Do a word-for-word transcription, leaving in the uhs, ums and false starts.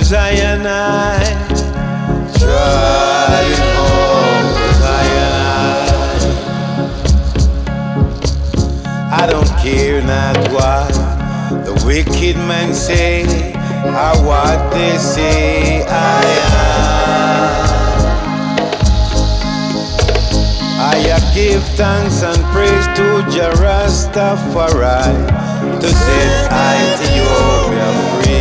Zion, I driving home to Zion, I I don't care not what the wicked men say or what they say. I am. I give thanks and praise to Jah Rastafari to set Ethiopia free.